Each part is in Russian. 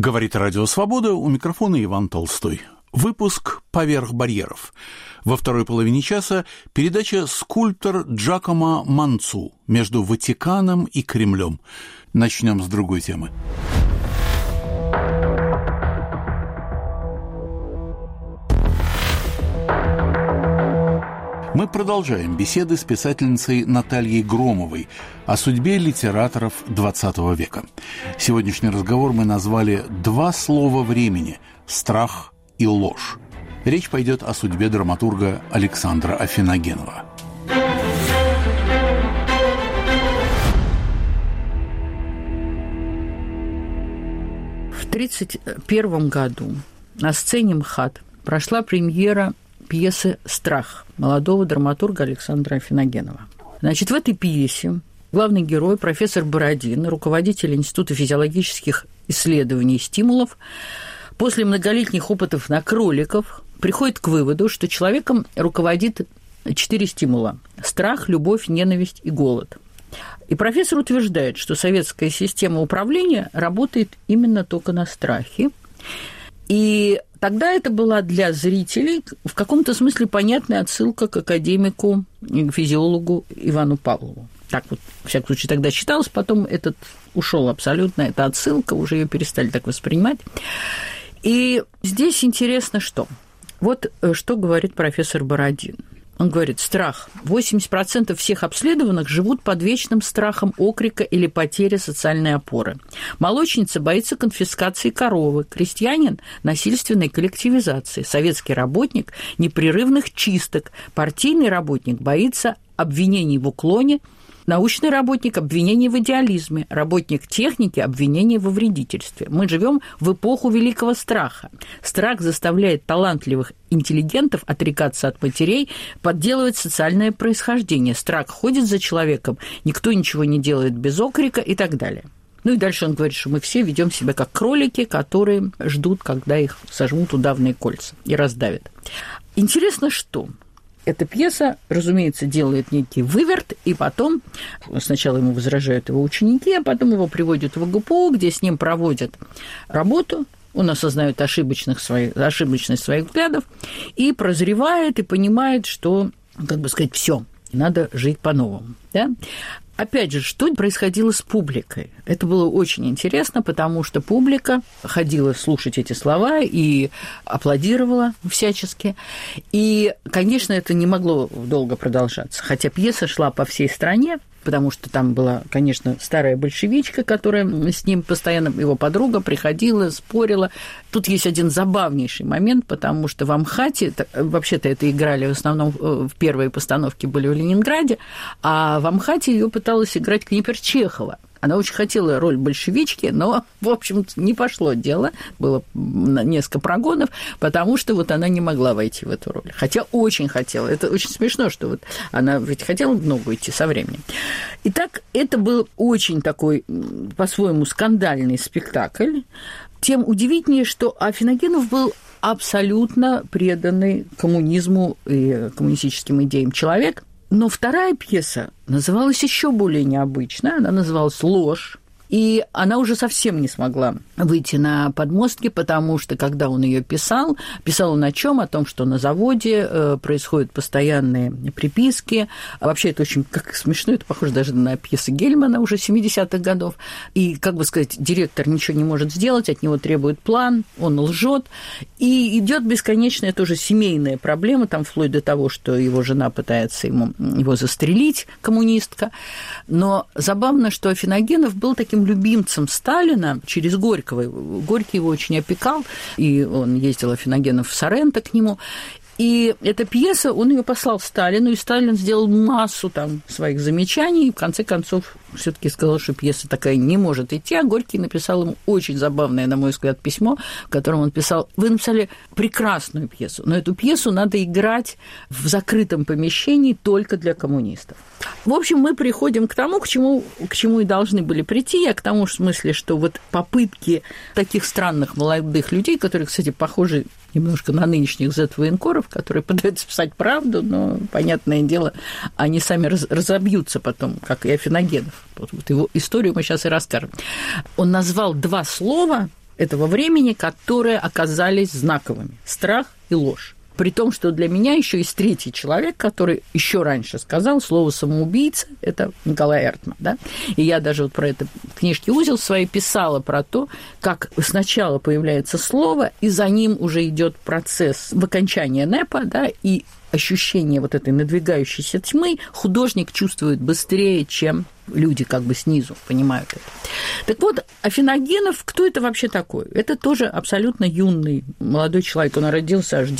Говорит Радио Свобода, у микрофона Иван Толстой. Выпуск «Поверх барьеров». Во второй половине часа передача «Скульптор Джакомо Манцу. Между Ватиканом и Кремлем». Начнем с другой темы. Мы продолжаем беседы с писательницей Натальей Громовой о судьбе литераторов XX века. Сегодняшний разговор мы назвали «Два слова времени – страх и ложь». Речь пойдет о судьбе драматурга Александра Афиногенова. В 1931 году на сцене МХАТ прошла премьера пьесы «Страх» молодого драматурга Александра Афиногенова. Значит, в этой пьесе главный герой, профессор Бородин, руководитель Института физиологических исследований и стимулов, после многолетних опытов на кроликах приходит к выводу, что человеком руководит 4 стимула – страх, любовь, ненависть и голод. И профессор утверждает, что советская система управления работает именно только на страхе. И тогда это была для зрителей в каком-то смысле понятная отсылка к академику, к физиологу Ивану Павлову. Так вот, во всяком случае, тогда считалось, потом этот ушел абсолютно, эта отсылка, уже ее перестали так воспринимать. И здесь интересно что? Вот что говорит профессор Бородин. Он говорит, страх. 80% всех обследованных живут под вечным страхом окрика или потери социальной опоры. Молочница боится конфискации коровы, крестьянин – насильственной коллективизации, советский работник – непрерывных чисток, партийный работник боится обвинений в уклоне, научный работник – обвинений в идеализме, работник техники – обвинений во вредительстве. Мы живем в эпоху великого страха. Страх заставляет талантливых интеллигентов отрекаться от матерей, подделывать социальное происхождение. Страх ходит за человеком, никто ничего не делает без окрика и так далее. Ну и дальше он говорит, что мы все ведем себя как кролики, которые ждут, когда их сожмут удавные кольца и раздавят. Интересно, что эта пьеса, разумеется, делает некий выверт, и потом сначала ему возражают его ученики, а потом его приводят в ГПУ, где с ним проводят работу, он осознает ошибочность своих взглядов и прозревает, и понимает, что, как бы сказать, все, надо жить по-новому. Да? Опять же, что происходило с публикой? Это было очень интересно, потому что публика ходила слушать эти слова и аплодировала всячески. И, конечно, это не могло долго продолжаться, хотя пьеса шла по всей стране, потому что там была, конечно, старая большевичка, которая с ним постоянно, его подруга, приходила, спорила. Тут есть один забавнейший момент, потому что в Амхате, вообще-то это играли в основном, в первые постановки были в Ленинграде, а в Амхате ее пыталась играть Книпер-Чехова. Она очень хотела роль большевички, но, в общем, не пошло дело. Было несколько прогонов, потому что вот она не могла войти в эту роль. Хотя очень хотела. Это очень смешно, что вот она ведь хотела в ногу идти со временем. Итак, это был очень такой, по-своему, скандальный спектакль. Тем удивительнее, что Афиногенов был абсолютно преданный коммунизму и коммунистическим идеям человек. Но вторая пьеса называлась еще более необычно, она называлась «Ложь». И она уже совсем не смогла выйти на подмостки, потому что, когда он ее писал он о чем? О том, что на заводе происходят постоянные приписки. А вообще это очень как смешно, это похоже даже на пьесы Гельмана уже 70-х годов. И, как бы сказать, директор ничего не может сделать, от него требует план, он лжет. И идет бесконечная тоже семейная проблема, там вплоть до того, что его жена пытается его застрелить, коммунистка. Но забавно, что Афиногенов был таким любимцем Сталина через Горького. Горький его очень опекал, и он ездил, Афиногенов, в Соренто к нему. И эта пьеса, он ее послал Сталину, и Сталин сделал массу там своих замечаний, и в конце концов все-таки сказал, что пьеса такая не может идти, а Горький написал ему очень забавное, на мой взгляд, письмо, в котором он писал: вы написали прекрасную пьесу, но эту пьесу надо играть в закрытом помещении только для коммунистов. В общем, мы приходим к тому, к чему и должны были прийти, а к тому в смысле, что вот попытки таких странных молодых людей, которые, кстати, похожи немножко на нынешних Z-военкоров, которые пытаются писать правду, но, понятное дело, они сами разобьются потом, как и Афиногенов. Вот его историю мы сейчас и расскажем. Он назвал два слова этого времени, которые оказались знаковыми. Страх и ложь. При том, что для меня еще есть третий человек, который еще раньше сказал слово «самоубийца», это Николай Эртман, да? И я даже вот про это в книжке «Узел» своей писала про то, как сначала появляется слово, и за ним уже идет процесс в окончании НЭПа, да, и ощущение вот этой надвигающейся тьмы художник чувствует быстрее, чем люди как бы снизу понимают это. Так вот, Афиногенов, кто это вообще такой? Это тоже абсолютно юный молодой человек. Он родился аж в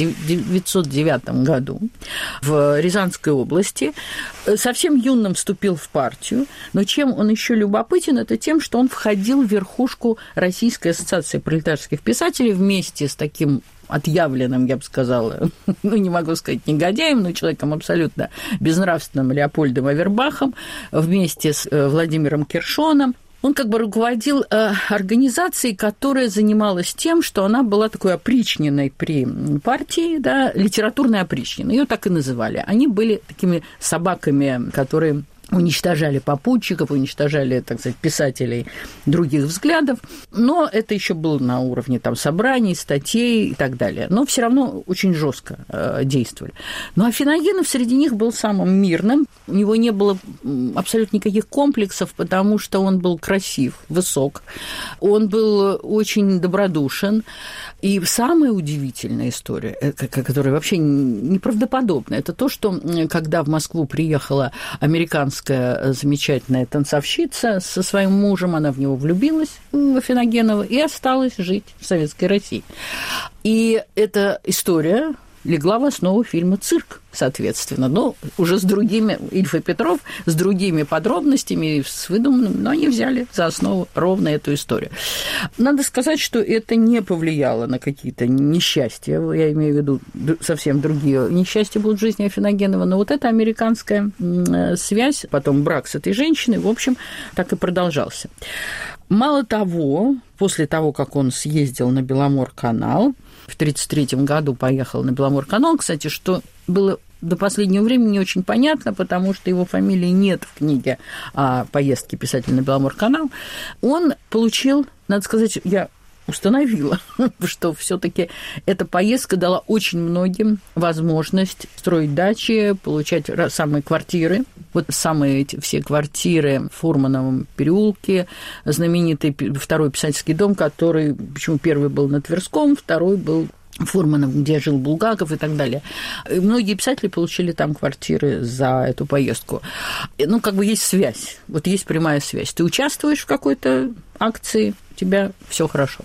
909 году в Рязанской области. Совсем юным вступил в партию. Но чем он еще любопытен, это тем, что он входил в верхушку Российской ассоциации пролетарских писателей вместе с таким отъявленным, я бы сказала, ну, не могу сказать негодяем, но человеком абсолютно безнравственным Леопольдом Авербахом, вместе с Владимиром Кершоном. Он как бы руководил организацией, которая занималась тем, что она была такой опричниной при партии, да, литературной опричниной. Ее так и называли. Они были такими собаками, которые уничтожали попутчиков, уничтожали, так сказать, писателей других взглядов, но это еще было на уровне там собраний, статей и так далее. Но все равно очень жестко действовали. Но Афиногенов среди них был самым мирным, у него не было абсолютно никаких комплексов, потому что он был красив, высок, он был очень добродушен. И самая удивительная история, которая вообще неправдоподобная, это то, что когда в Москву приехала американская замечательная танцовщица со своим мужем, она в него влюбилась, в Афиногенова, и осталась жить в Советской России. И эта история легла в основу фильма «Цирк», соответственно, но уже с другими, Ильф и Петров, с другими подробностями, с выдуманным, но они взяли за основу ровно эту историю. Надо сказать, что это не повлияло на какие-то несчастья, я имею в виду совсем другие несчастья будут в жизни Афиногенова, но вот эта американская связь, потом брак с этой женщиной, в общем, так и продолжался. Мало того, после того, как он съездил на Беломор-канал, в 1933 году поехал на Беломор-канал, кстати, что было до последнего времени не очень понятно, потому что его фамилии нет в книге о поездке писателя на Беломор-канал, он получил, надо сказать, я установила, что все-таки эта поездка дала очень многим возможность строить дачи, получать самые квартиры. Вот самые эти все квартиры в Фурмановом переулке, знаменитый второй писательский дом, который, почему первый был на Тверском, второй был Фурманов, где жил Булгаков и так далее. И многие писатели получили там квартиры за эту поездку. Ну, как бы есть связь, вот есть прямая связь. Ты участвуешь в какой-то акции, у тебя все хорошо.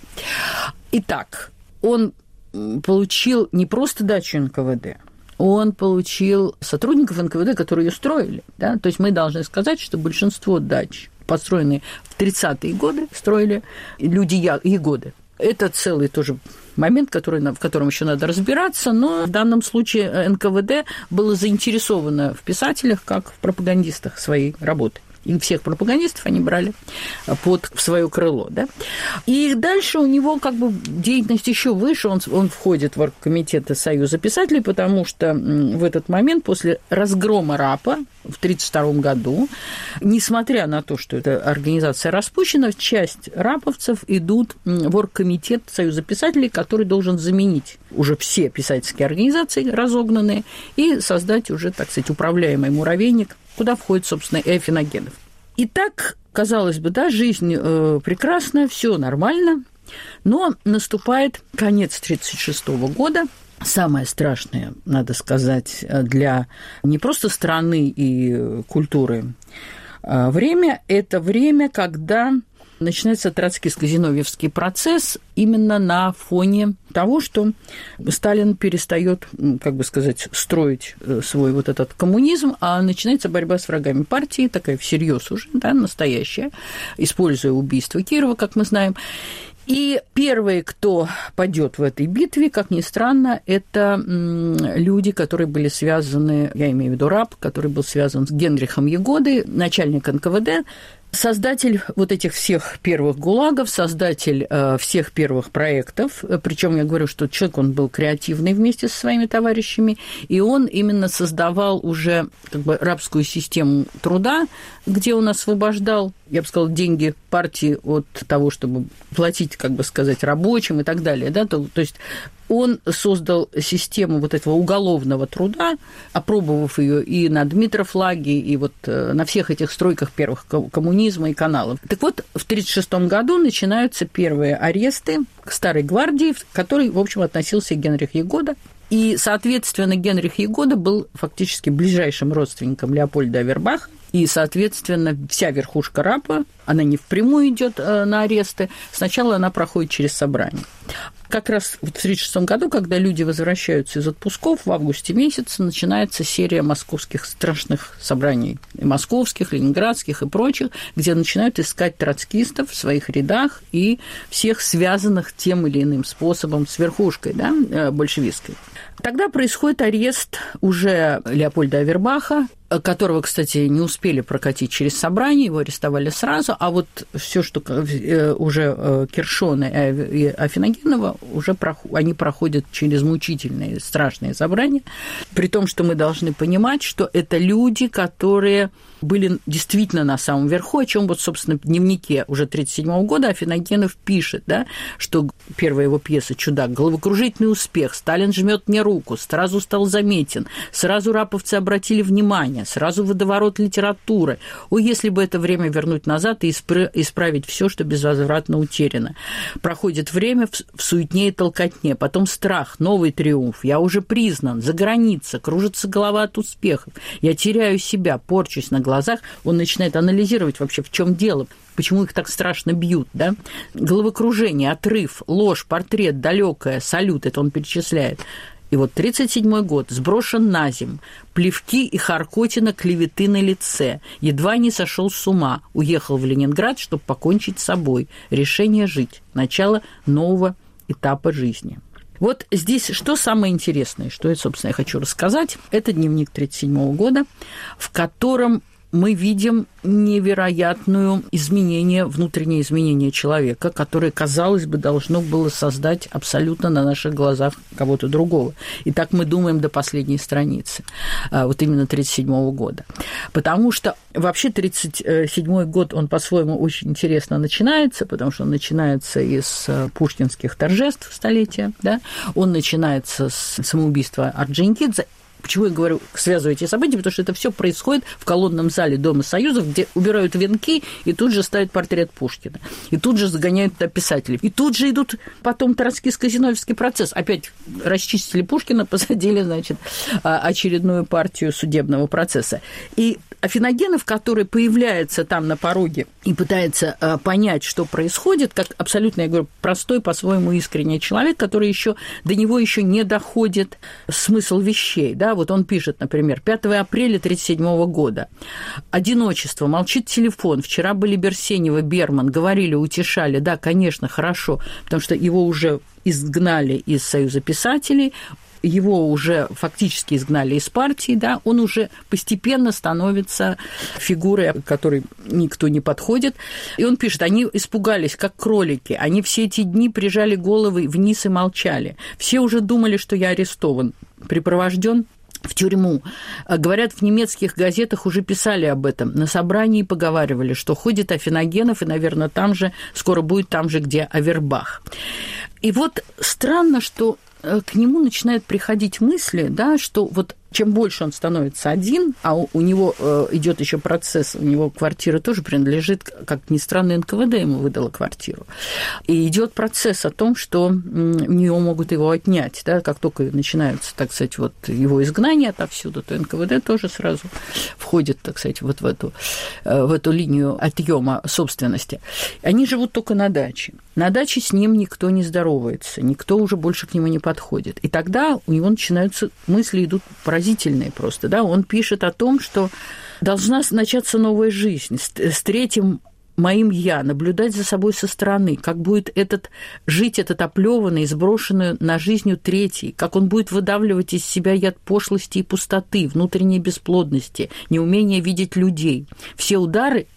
Итак, он получил не просто дачу НКВД, он получил сотрудников НКВД, которые ее строили. Да? То есть мы должны сказать, что большинство дач, построенные в 30-е годы, строили люди Ягоды. Это целый тоже момент, в котором еще надо разбираться, но в данном случае НКВД было заинтересовано в писателях, как в пропагандистах своей работы. И всех пропагандистов они брали под свое крыло. Да? И дальше у него как бы деятельность еще выше, он входит в оргкомитеты Союза писателей, потому что в этот момент, после разгрома РАПа в 1932 году, несмотря на то, что эта организация распущена, часть раповцев идут в оргкомитет Союза писателей, который должен заменить уже все писательские организации разогнанные и создать уже, так сказать, управляемый муравейник, куда входит, собственно, и Афиногенов. Итак, казалось бы, да, жизнь прекрасна, все нормально, но наступает конец 1936 года. Самое страшное, надо сказать, для не просто страны и культуры время – это время, когда начинается троцкийско-зиновьевский процесс именно на фоне того, что Сталин перестает, как бы сказать, строить свой вот этот коммунизм, а начинается борьба с врагами партии, такая всерьез уже, да, настоящая, используя убийство Кирова, как мы знаем. И первые, кто падет в этой битве, как ни странно, это люди, которые были связаны, я имею в виду раб, который был связан с Генрихом Ягодой, начальник НКВД, создатель вот этих всех первых ГУЛАГов, создатель всех первых проектов, причем я говорю, что человек, он был креативный вместе со своими товарищами, и он именно создавал уже как бы рабскую систему труда, где он освобождал, я бы сказала, деньги партии от того, чтобы платить, как бы сказать, рабочим и так далее, да, то есть он создал систему вот этого уголовного труда, опробовав ее и на Дмитровлаге, и вот на всех этих стройках первых коммунизма и каналов. Так вот, в 1936 году начинаются первые аресты Старой гвардии, к которой, в общем, относился Генрих Ягода. И, соответственно, Генрих Ягода был фактически ближайшим родственником Леопольда Авербаха, и, соответственно, вся верхушка РАПа, она не впрямую идет на аресты, сначала она проходит через собрание. Как раз в 1936 году, когда люди возвращаются из отпусков, в августе месяце начинается серия московских страшных собраний, и московских, ленинградских и прочих, где начинают искать троцкистов в своих рядах и всех связанных тем или иным способом с верхушкой, да, большевистской. Тогда происходит арест уже Леопольда Авербаха, которого, кстати, не успели прокатить через собрание, его арестовали сразу, а вот все, что уже Кершона и Афиногенова, уже они проходят через мучительные, страшные собрания, при том, что мы должны понимать, что это люди, которые были действительно на самом верху, о чем вот, собственно, в дневнике уже 1937 года Афиногенов пишет, да, что первая его пьеса «Чудак», головокружительный успех, Сталин жмет мне руку, сразу стал заметен, сразу раповцы обратили внимание, сразу водоворот литературы. О, если бы это время вернуть назад и исправить все, что безвозвратно утеряно. Проходит время в суетне и толкотне, потом страх, новый триумф, я уже признан, за граница, кружится голова от успехов, я теряю себя, порчусь на глазах, он начинает анализировать вообще, в чем дело, почему их так страшно бьют, да? Головокружение, отрыв, ложь, портрет, далекое, салют, это он перечисляет. И вот 1937 год, сброшен на земь, плевки и харкотина клеветы на лице, едва не сошел с ума, уехал в Ленинград, чтобы покончить с собой, решение жить, начало нового этапа жизни. Вот здесь что самое интересное, что, собственно, я хочу рассказать, это дневник 1937 года, в котором мы видим невероятное внутреннее изменение человека, которое, казалось бы, должно было создать абсолютно на наших глазах кого-то другого. И так мы думаем до последней страницы, вот именно 1937 года. Потому что вообще 1937 год, он по-своему очень интересно начинается, потому что он начинается из пушкинских торжеств столетия, да? Он начинается с самоубийства Орджоникидзе. Почему я говорю, связываю эти события? Потому что это все происходит в колонном зале Дома Союзов, где убирают венки и тут же ставят портрет Пушкина. И тут же загоняют туда писателей. И тут же идут потом троцкистско-зиновьевский процесс. Опять расчистили Пушкина, посадили, значит, очередную партию судебного процесса. И Афиногенов, который появляется там на пороге и пытается понять, что происходит, как абсолютно, я говорю, простой, по-своему искренний человек, который еще до него еще не доходит смысл вещей, да, вот он пишет, например, 5 апреля 1937 года. Одиночество, молчит телефон. Вчера были Берсенева, Берман, говорили, утешали. Да, конечно, хорошо, потому что его уже изгнали из Союза писателей, его уже фактически изгнали из партии, да, он уже постепенно становится фигурой, к которой никто не подходит. И он пишет, они испугались, как кролики, они все эти дни прижали головы вниз и молчали. Все уже думали, что я арестован, припровожден в тюрьму. Говорят, в немецких газетах уже писали об этом. На собрании поговаривали, что ходит Афиногенов, и, наверное, там же, скоро будет там же, где Авербах. И вот странно, что к нему начинают приходить мысли, да, что вот чем больше он становится один, а у него идет еще процесс, у него квартира тоже принадлежит, как ни странно, НКВД ему выдала квартиру. И идет процесс о том, что у него могут его отнять, да, как только начинаются, так сказать, вот его изгнание отовсюду, то НКВД тоже сразу входит, так сказать, вот в эту линию отъема собственности. Они живут только на даче. На даче с ним никто не здоровается, никто уже больше к нему не подходит. И тогда у него начинаются мысли, идут поразительные просто, да, он пишет о том, что должна начаться новая жизнь с третьим моим «я», наблюдать за собой со стороны, как будет жить этот оплёванный, сброшенный на жизнью третий, как он будет выдавливать из себя яд пошлости и пустоты, внутренней бесплодности, неумение видеть людей. Все удары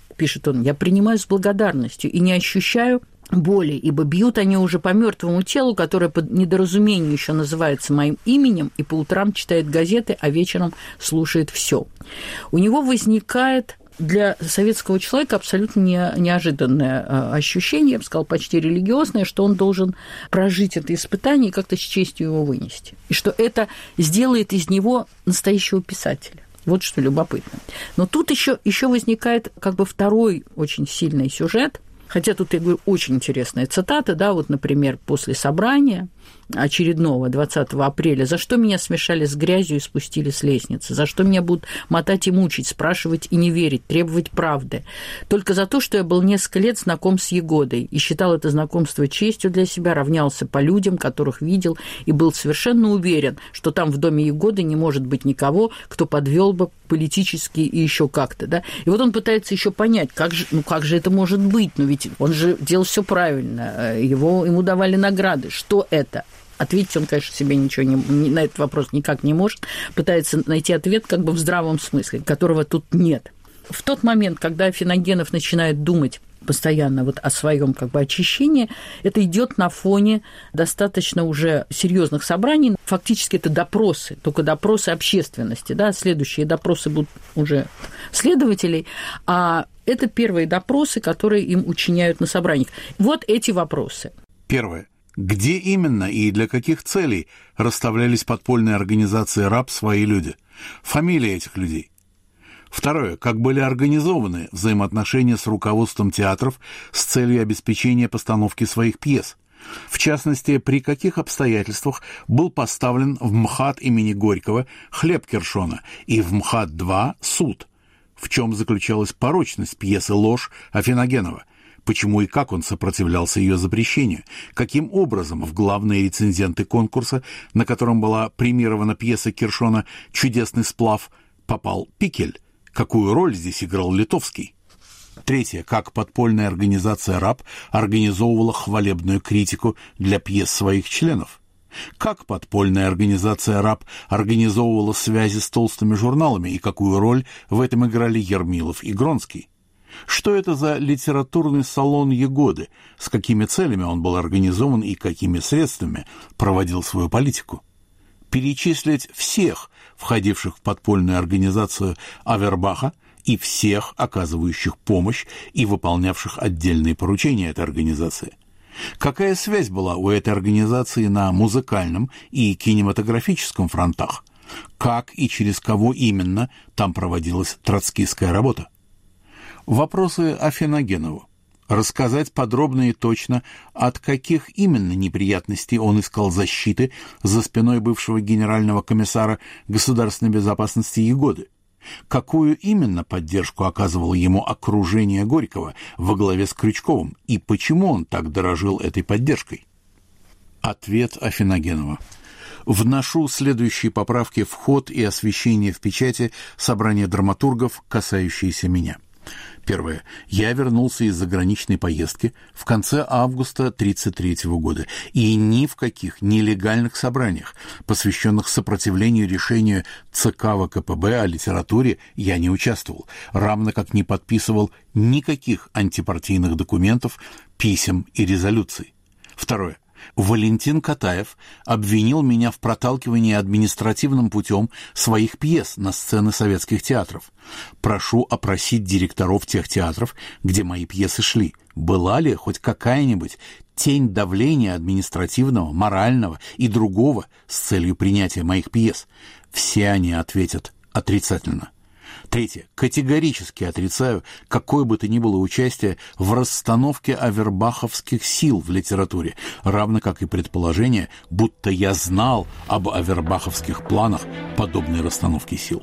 пишет он, «я принимаю с благодарностью и не ощущаю боли, ибо бьют они уже по мертвому телу, которое по недоразумению еще называется моим именем, и по утрам читает газеты, а вечером слушает все». У него возникает для советского человека абсолютно неожиданное ощущение, я бы сказала, почти религиозное, что он должен прожить это испытание и как-то с честью его вынести. И что это сделает из него настоящего писателя. Вот что любопытно. Но тут еще возникает как бы второй очень сильный сюжет. Хотя тут, я говорю, очень интересная цитата, да, вот, например, после собрания очередного 20 апреля, за что меня смешали с грязью и спустили с лестницы, за что меня будут мотать и мучить, спрашивать и не верить, требовать правды. Только за то, что я был несколько лет знаком с Егодой и считал это знакомство честью для себя, равнялся по людям, которых видел, и был совершенно уверен, что там в доме Егоды не может быть никого, кто подвел бы политически и еще как-то, да. И вот он пытается еще понять, как же это может быть, но ведь он же делал все правильно, ему давали награды, что это? Ответить он, конечно, себе ничего на этот вопрос никак не может, пытается найти ответ как бы в здравом смысле, которого тут нет. В тот момент, когда Афиногенов начинает думать постоянно вот о своем как бы очищении, это идет на фоне достаточно уже серьезных собраний. Фактически это допросы, только допросы общественности, да, следующие допросы будут уже следователей, а это первые допросы, которые им учиняют на собраниях. Вот эти вопросы. Первое. Где именно и для каких целей расставлялись подпольные организации РАП «Свои люди»? Фамилии этих людей. Второе. Как были организованы взаимоотношения с руководством театров с целью обеспечения постановки своих пьес? В частности, при каких обстоятельствах был поставлен в МХАТ имени Горького хлеб Киршона и в МХАТ-2 суд? В чем заключалась порочность пьесы «Ложь» Афиногенова? Почему и как он сопротивлялся ее запрещению? Каким образом в главные рецензенты конкурса, на котором была премирована пьеса Киршона «Чудесный сплав», попал Пикель? Какую роль здесь играл Литовский? Третье. Как подпольная организация РАП организовывала хвалебную критику для пьес своих членов? Как подпольная организация РАП организовывала связи с толстыми журналами и какую роль в этом играли Ермилов и Гронский? Что это за литературный салон Егоды, с какими целями он был организован и какими средствами проводил свою политику? Перечислить всех, входивших в подпольную организацию Авербаха, и всех, оказывающих помощь и выполнявших отдельные поручения этой организации. Какая связь была у этой организации на музыкальном и кинематографическом фронтах? Как и через кого именно там проводилась троцкистская работа? Вопросы Афиногенову. Рассказать подробно и точно, от каких именно неприятностей он искал защиты за спиной бывшего генерального комиссара государственной безопасности Егоды. Какую именно поддержку оказывало ему окружение Горького во главе с Крючковым и почему он так дорожил этой поддержкой? Ответ Афиногенова. Вношу следующие поправки в ход и освещение в печати собрания драматургов, касающиеся меня. Первое. Я вернулся из заграничной поездки в конце августа 1933 года, и ни в каких нелегальных собраниях, посвященных сопротивлению решению ЦК ВКПБ о литературе, я не участвовал, равно как не подписывал никаких антипартийных документов, писем и резолюций. Второе. Валентин Катаев обвинил меня в проталкивании административным путем своих пьес на сцены советских театров. Прошу опросить директоров тех театров, где мои пьесы шли. Была ли хоть какая-нибудь тень давления административного, морального и другого с целью принятия моих пьес? Все они ответят отрицательно. Третье. Категорически отрицаю какое бы то ни было участие в расстановке авербаховских сил в литературе, равно как и предположение, будто я знал об авербаховских планах подобной расстановки сил.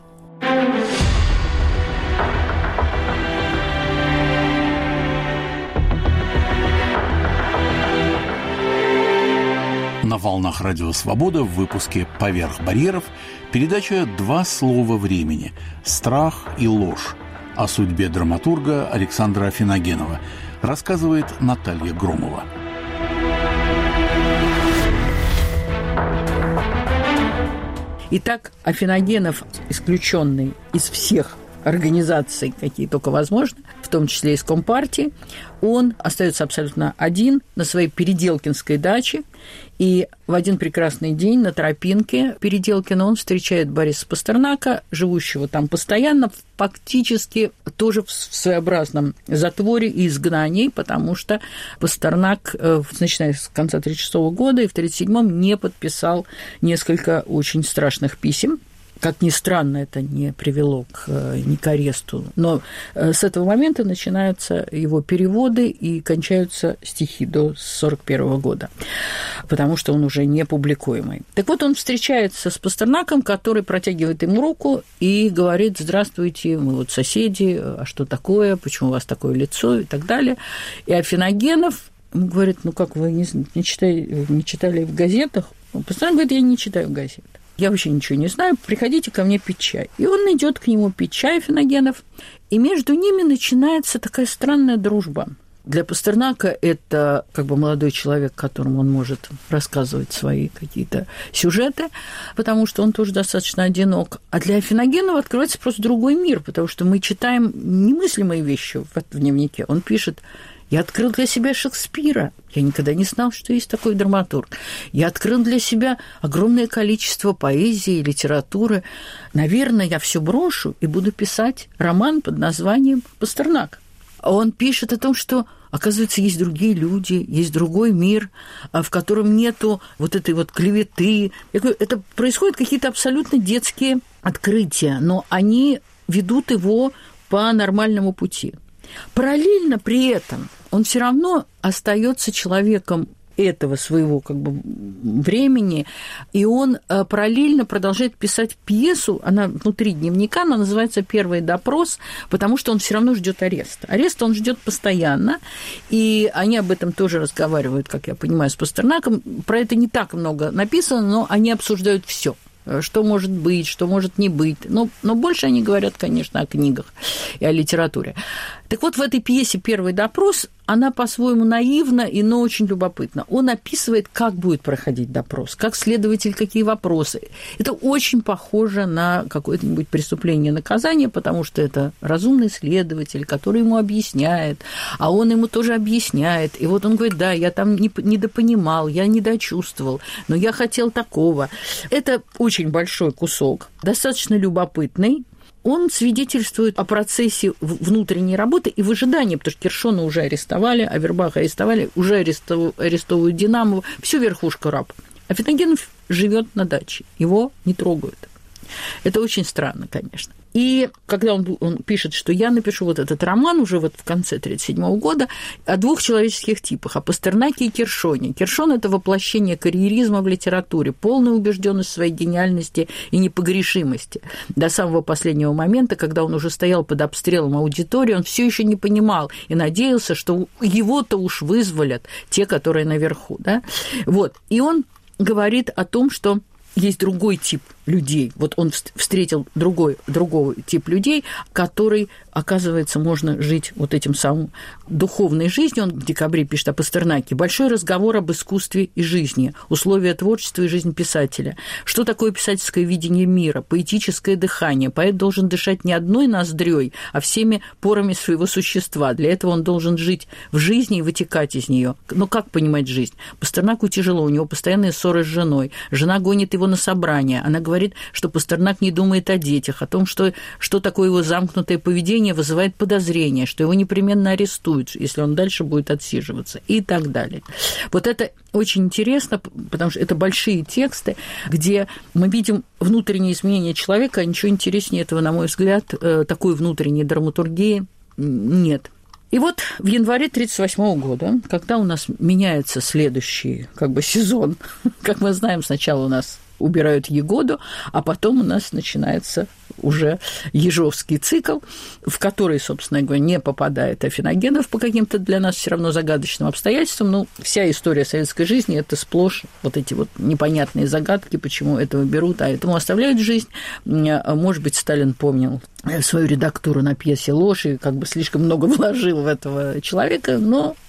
На волнах Радио Свобода в выпуске «Поверх барьеров» передача «Два слова времени. Страх и ложь». О судьбе драматурга Александра Афиногенова рассказывает Наталья Громова. Итак, Афиногенов, исключенный из всех организаций, какие только возможны, в том числе из Компартии. Он остается абсолютно один на своей Переделкинской даче, и в один прекрасный день на тропинке Переделкина он встречает Бориса Пастернака, живущего там постоянно, фактически тоже в своеобразном затворе и изгнании, потому что Пастернак, начиная с конца 1936 года и в 1937 не подписал несколько очень страшных писем. Как ни странно, это не привело ни к аресту. Но с этого момента начинаются его переводы и кончаются стихи до 1941 года, потому что он уже не публикуемый. Так вот, он встречается с Пастернаком, который протягивает ему руку и говорит: «Здравствуйте, мы вот соседи, а что такое, почему у вас такое лицо?» и так далее. И Афиногенов говорит: «Ну как, вы не читали в газетах?» Пастернак говорит: «Я не читаю газет. Я вообще ничего не знаю, приходите ко мне пить чай». И он идет к нему пить чай, Афиногенов, и между ними начинается такая странная дружба. Для Пастернака это как бы молодой человек, которому он может рассказывать свои какие-то сюжеты, потому что он тоже достаточно одинок. А для Афиногенова открывается просто другой мир, потому что мы читаем немыслимые вещи в дневнике. Он пишет: «Я открыл для себя Шекспира. Я никогда не знал, что есть такой драматург. Я открыл для себя огромное количество поэзии, литературы. Наверное, я все брошу и буду писать роман под названием «Пастернак». Он пишет о том, что, оказывается, есть другие люди, есть другой мир, в котором нету вот этой вот клеветы. Я говорю, это происходят какие-то абсолютно детские открытия, но они ведут его по нормальному пути. Параллельно при этом он все равно остается человеком этого своего как бы времени, и он параллельно продолжает писать пьесу, она внутри дневника, она называется «Первый допрос», потому что он все равно ждет ареста. Ареста он ждет постоянно, и они об этом тоже разговаривают, как я понимаю, с Пастернаком. Про это не так много написано, но они обсуждают все. Что может быть, что может не быть. Но больше они говорят, конечно, о книгах и о литературе. Так вот, в этой пьесе «Первый допрос» она по-своему наивна, но очень любопытна. Он описывает, как будет проходить допрос, как следователь, какие вопросы. Это очень похоже на какое-нибудь преступление и наказание, потому что это разумный следователь, который ему объясняет, а он ему тоже объясняет. И вот он говорит: да, я там недопонимал, я недочувствовал, но я хотел такого. Это очень большой кусок, достаточно любопытный. Он свидетельствует о процессе внутренней работы и выжидания, потому что Кершона уже арестовали, Авербаха арестовали, уже арестовывают Динамова, всю верхушку раб. Афиногенов живет на даче, его не трогают. Это очень странно, конечно. И когда он пишет, что я напишу вот этот роман уже вот в конце 1937 года о двух человеческих типах, о Пастернаке и Кершоне. Кершон – это воплощение карьеризма в литературе, полная убежденность в своей гениальности и непогрешимости. До самого последнего момента, когда он уже стоял под обстрелом аудитории, он все еще не понимал и надеялся, что его-то уж вызволят те, которые наверху. Да? Вот. И он говорит о том, что есть другой тип людей. Вот он встретил другой тип людей, который, оказывается, можно жить вот этим самым духовной жизнью. Он в декабре пишет о Пастернаке. «Большой разговор об искусстве и жизни, условия творчества и жизнь писателя. Что такое писательское видение мира, поэтическое дыхание? Поэт должен дышать не одной ноздрёй, а всеми порами своего существа. Для этого он должен жить в жизни и вытекать из нее. Но как понимать жизнь? Пастернаку тяжело, у него постоянные ссоры с женой. Жена гонит его на собрания. Она говорит, что Пастернак не думает о детях, о том, что такое его замкнутое поведение вызывает подозрение, что его непременно арестуют, если он дальше будет отсиживаться и так далее. Вот это очень интересно, потому что это большие тексты, где мы видим внутренние изменения человека, а ничего интереснее этого, на мой взгляд, такой внутренней драматургии нет. И вот в январе 1938 года, когда у нас меняется следующий сезон, как мы знаем, сначала у нас убирают Егоду, а потом у нас начинается уже ежовский цикл, в который, собственно говоря, не попадает Афиногенов по каким-то для нас все равно загадочным обстоятельствам. Ну, вся история советской жизни – это сплошь вот эти вот непонятные загадки, почему этого берут, а этому оставляют жизнь. Может быть, Сталин помнил свою редактуру на пьесе «Ложь» и слишком много вложил в этого человека, но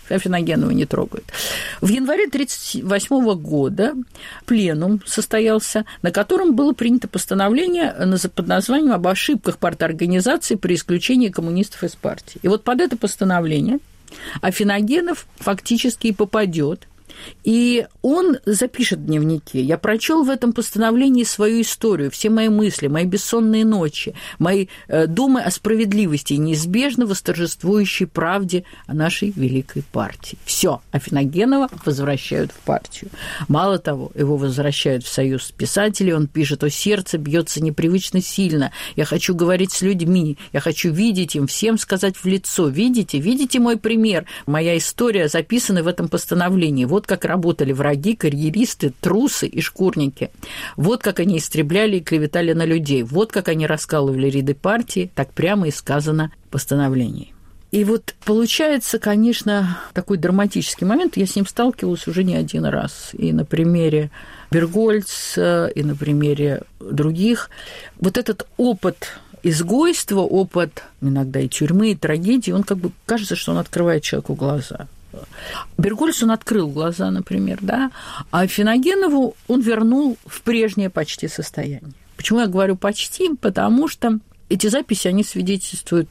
Афиногенова не трогают. В январе 1938 года пленум состоялся, на котором было принято постановление под названием «Об ошибках парторганизации при исключении коммунистов из партии». И вот под это постановление Афиногенов фактически и попадет. И он запишет в дневнике: «Я прочел в этом постановлении свою историю, все мои мысли, мои бессонные ночи, мои думы о справедливости и неизбежно восторжествующей правде о нашей великой партии». Все, Афиногенова возвращают в партию. Мало того, его возвращают в Союз писателей, он пишет: «О, сердце бьется непривычно сильно, я хочу говорить с людьми, я хочу видеть им, всем сказать в лицо: видите мой пример, моя история записана в этом постановлении, вот как работали враги, карьеристы, трусы и шкурники. Вот как они истребляли и клеветали на людей. Вот как они раскалывали ряды партии, так прямо и сказано в постановлении». И вот получается, конечно, такой драматический момент. Я с ним сталкивалась уже не один раз. И на примере Бергольца, и на примере других. Вот этот опыт изгойства, опыт иногда и тюрьмы, и трагедии, он как бы кажется, что он открывает человеку глаза. Бергольц он открыл глаза, например, да, а Афиногенову он вернул в прежнее почти состояние. Почему я говорю «почти»? Потому что эти записи, они свидетельствуют,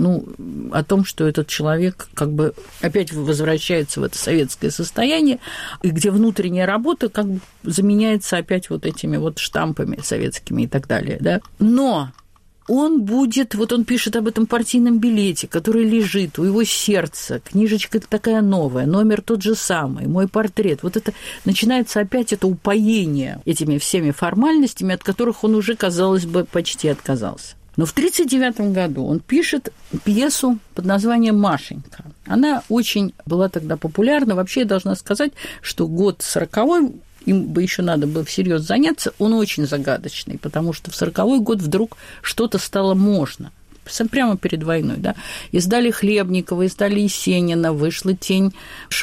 о том, что этот человек как бы опять возвращается в это советское состояние, и где внутренняя работа как бы заменяется опять вот этими вот штампами советскими и так далее, да. Но он будет, вот он пишет об этом партийном билете, который лежит у его сердца, книжечка такая новая, номер тот же самый, мой портрет. Вот это начинается опять это упоение этими всеми формальностями, от которых он уже, казалось бы, почти отказался. Но в 1939 году он пишет пьесу под названием «Машенька». Она очень была тогда популярна. Вообще, я должна сказать, что год 40-й, им бы еще надо было всерьез заняться, он очень загадочный, потому что в 40-й год вдруг что-то стало можно. Прямо перед войной, да. Издали Хлебникова, издали Есенина, вышла «Тень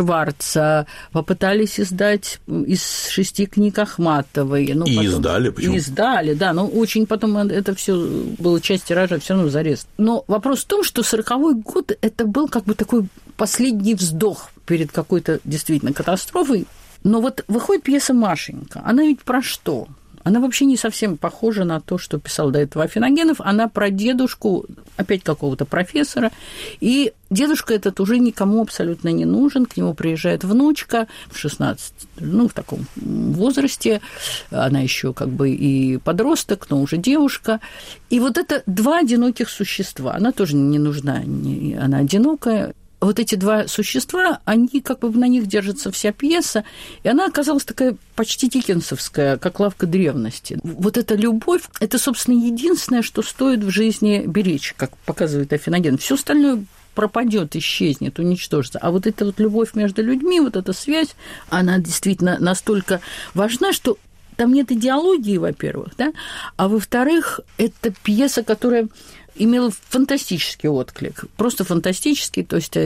Шварца, попытались издать из 6 книг Ахматовой. И потом издали, почему? Издали, да, но очень потом это все было часть тиража, все равно зарез. Но вопрос в том, что 40-й год это был как бы такой последний вздох перед какой-то действительно катастрофой. Но вот выходит пьеса «Машенька». Она ведь про что? Она вообще не совсем похожа на то, что писал до этого Афиногенов. Она про дедушку, опять какого-то профессора. И дедушка этот уже никому абсолютно не нужен. К нему приезжает внучка в 16, в таком возрасте. Она еще как бы и подросток, но уже девушка. И вот это два одиноких существа. Она тоже не нужна, она одинокая. Вот эти два существа, они как бы на них держится вся пьеса, и она оказалась такая почти диккенсовская, как лавка древности. Вот эта любовь, это, собственно, единственное, что стоит в жизни беречь, как показывает Афиноген. Все остальное пропадет, исчезнет, уничтожится. А вот эта вот любовь между людьми, вот эта связь, она действительно настолько важна, что там нет идеологии, во-первых, да, а во-вторых, это пьеса, которая имела фантастический отклик, просто фантастический, то есть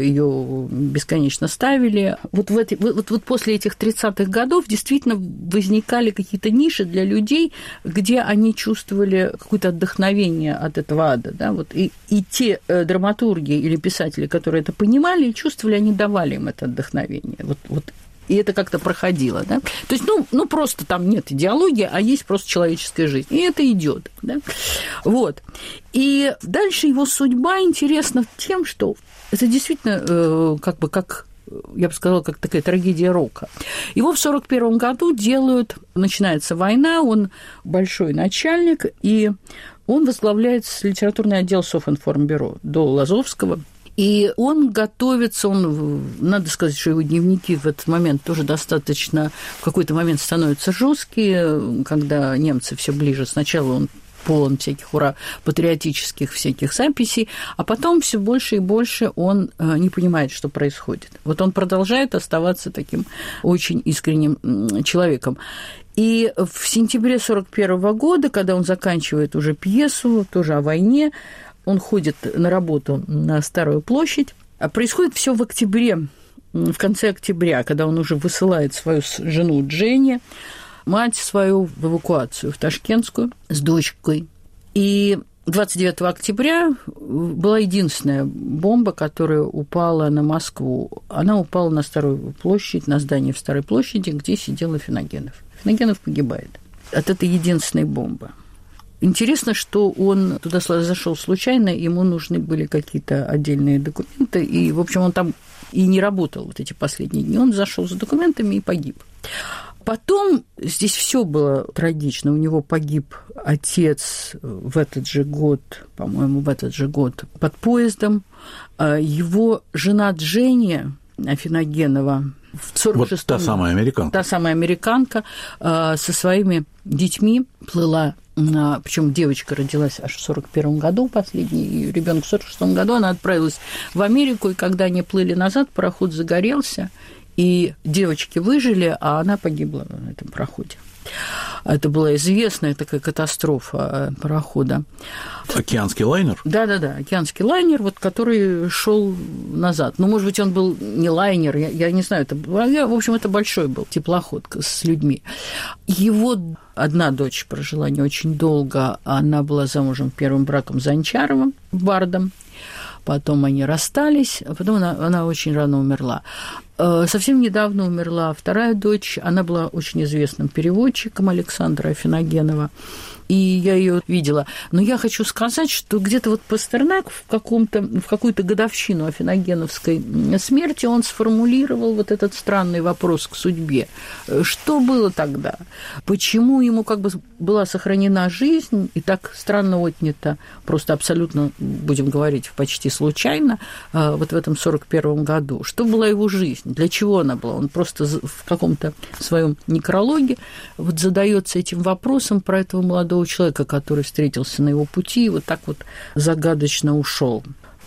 ее бесконечно ставили. Вот после этих 30-х годов действительно возникали какие-то ниши для людей, где они чувствовали какое-то отдохновение от этого ада, да, вот, и те драматурги или писатели, которые это понимали и чувствовали, они давали им это отдохновение. Вот. И это как-то проходило, да? То есть, просто там нет идеологии, а есть просто человеческая жизнь. И это идет, да? Вот. И дальше его судьба интересна тем, что это действительно как я бы сказала, как такая трагедия рока. Его в 1941 году начинается война, он большой начальник, и он возглавляет литературный отдел Софинформбюро до Лазовского. И он готовится, надо сказать, что его дневники в этот момент тоже достаточно, в какой-то момент становятся жесткие, когда немцы все ближе. Сначала он полон всяких патриотических всяких записей, а потом все больше и больше он не понимает, что происходит. Вот он продолжает оставаться таким очень искренним человеком. И в сентябре 1941 года, когда он заканчивает уже пьесу, тоже о войне, он ходит на работу на Старую площадь. А происходит все в октябре, в конце октября, когда он уже высылает свою жену Дженни, мать свою в эвакуацию в Ташкентскую с дочкой. И 29 октября была единственная бомба, которая упала на Москву. Она упала на Старую площадь, на здание в Старой площади, где сидел Афиногенов. Афиногенов погибает от этой единственной бомбы. Интересно, что он туда зашел случайно, ему нужны были какие-то отдельные документы, и, в общем, он там и не работал вот эти последние дни. Он зашел за документами и погиб. Потом здесь все было трагично. У него погиб отец в этот же год, по-моему, под поездом. Его жена Дженни Афиногенова в 46-м... Вот та самая американка. Та самая американка со своими детьми плыла, причем девочка родилась аж в 41-м году, последний ребенок в 46-м году, она отправилась в Америку, и когда они плыли назад, пароход загорелся, и девочки выжили, а она погибла на этом пароходе. Это была известная такая катастрофа парохода. Океанский лайнер? Да, океанский лайнер, вот, который шел назад. Ну, может быть, он был не лайнер, я не знаю, в общем, это большой был теплоход с людьми. Его одна дочь прожила не очень долго, она была замужем первым браком за Анчаровым, бардом. Потом они расстались, а потом она очень рано умерла. Совсем недавно умерла вторая дочь, она была очень известным переводчиком Александра Афиногенова, и я ее видела. Но я хочу сказать, что где-то вот Пастернак в какую-то годовщину Афиногеновской смерти он сформулировал вот этот странный вопрос к судьбе. Что было тогда? Почему ему как бы была сохранена жизнь и так странно отнята, просто абсолютно, будем говорить, почти случайно, вот в этом 41-м году? Что была его жизнь? Для чего она была? Он просто в каком-то своем некрологе вот задается этим вопросом про этого молодого человека, который встретился на его пути и вот так вот загадочно ушел.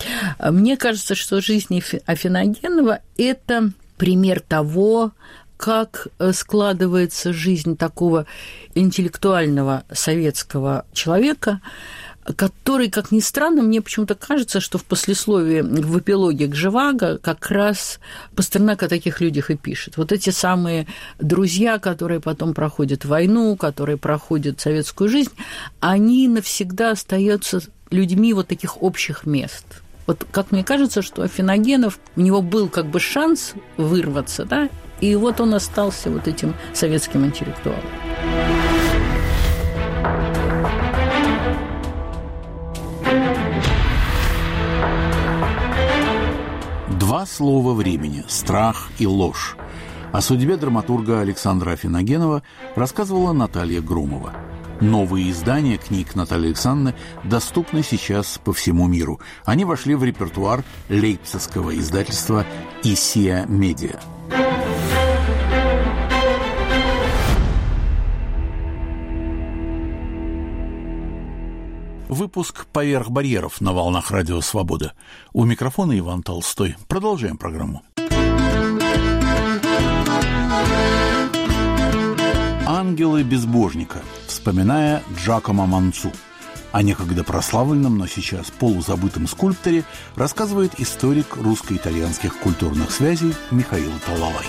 Мне кажется, что жизнь Афиногенова – это пример того, как складывается жизнь такого интеллектуального советского человека, который, как ни странно, мне почему-то кажется, что в послесловии, в эпилоге к «Живаго» как раз Пастернак о таких людях и пишет. Вот эти самые друзья, которые потом проходят войну, которые проходят советскую жизнь, они навсегда остаются людьми вот таких общих мест. Вот как мне кажется, что Афиногенов, у него был как бы шанс вырваться, да, и вот он остался вот этим советским интеллектуалом. Два слова времени – страх и ложь. О судьбе драматурга Александра Афиногенова рассказывала Наталья Громова. Новые издания книг Натальи Александровны доступны сейчас по всему миру. Они вошли в репертуар лейпцигского издательства «Исия Медиа». Выпуск «Поверх барьеров» на волнах Радио Свобода. У микрофона Иван Толстой. Продолжаем программу. «Ангелы безбожника», вспоминая Джакомо Манцу. О некогда прославленном, но сейчас полузабытом скульпторе рассказывает историк русско-итальянских культурных связей Михаил Талалай.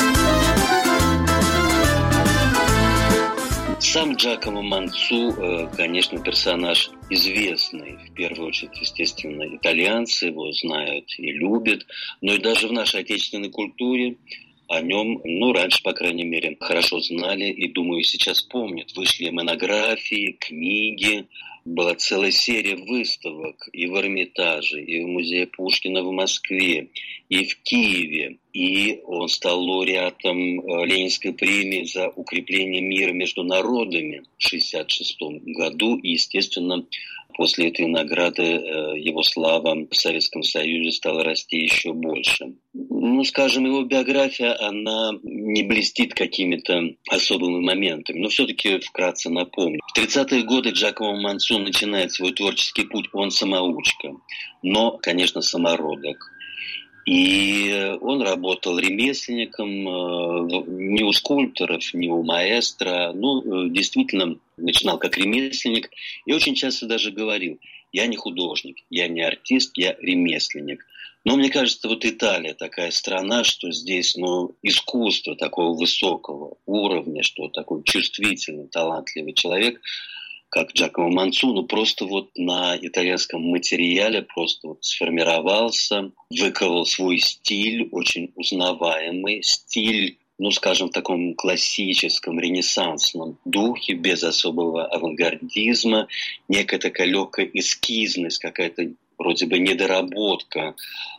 Сам Джакомо Манцу, конечно, персонаж известный. В первую очередь, естественно, итальянцы его знают и любят. Но и даже в нашей отечественной культуре о нем, раньше, по крайней мере, хорошо знали и, думаю, сейчас помнят. Вышли монографии, книги. Была целая серия выставок и в Эрмитаже, и в музее Пушкина в Москве, и в Киеве. И он стал лауреатом Ленинской премии за укрепление мира между народами в 1966 году. И, естественно, после этой награды его слава в Советском Союзе стала расти еще больше. Скажем, его биография, она не блестит какими-то особыми моментами, но все-таки вкратце напомню. В 30-е годы Джакомо Манцу начинает свой творческий путь, он самоучка, но, конечно, самородок. И он работал ремесленником, не у скульпторов, не у маэстро, действительно начинал как ремесленник и очень часто даже говорил: я не художник, я не артист, я ремесленник. Но мне кажется, вот Италия такая страна, что здесь, искусство такого высокого уровня, что такой чувствительный, талантливый человек, как Джакомо Мансу, но просто вот на итальянском материале просто вот сформировался, выковал свой стиль, очень узнаваемый стиль, ну, скажем, в таком классическом, ренессансном духе, без особого авангардизма, некая такая легкая эскизность, какая-то вроде бы недоработка,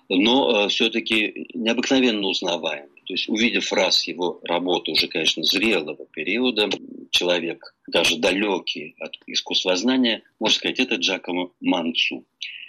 но все-таки необыкновенно узнаваемый. То есть, увидев раз его работу уже, конечно, зрелого периода, человек, даже далекий от искусствознания, можно сказать, это Джакомо Мансу.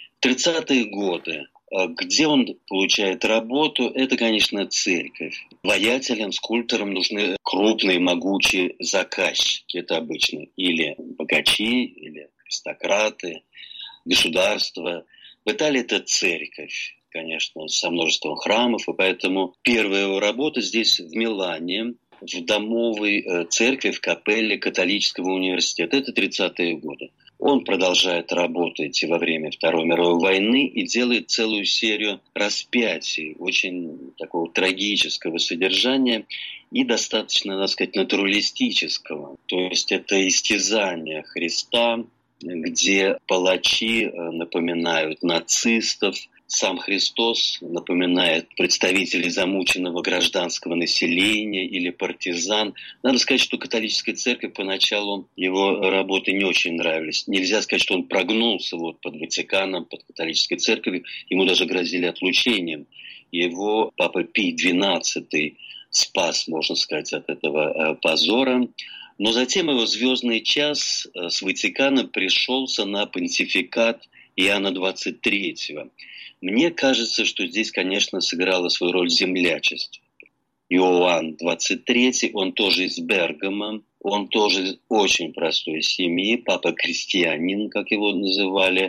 30-е годы. Где он получает работу, это, конечно, церковь. Воятелям, скульпторам нужны крупные, могучие заказчики. Это обычно или богачи, или аристократы, государство. В Италии это церковь, конечно, со множеством храмов, и поэтому первая его работа здесь, в Милане, в домовой церкви, в капелле католического университета. Это 30-е годы. Он продолжает работать во время Второй мировой войны и делает целую серию распятий, очень такого трагического содержания и достаточно, надо сказать, натуралистического. То есть это истязание Христа, где палачи напоминают нацистов, сам Христос напоминает представителей замученного гражданского населения или партизан. Надо сказать, что католическая церковь поначалу его работы не очень нравились. Нельзя сказать, что он прогнулся вот под Ватиканом, под католической церковью. Ему даже грозили отлучением. Его папа Пий XII спас, можно сказать, от этого позора. Но затем его звездный час с Ватикана пришелся на понтификат Иоанна XXIII. Мне кажется, что здесь, конечно, сыграло свою роль землячество. Иоанн XXIII, он тоже из Бергамо, он тоже из очень простой семьи, папа-крестьянин, как его называли.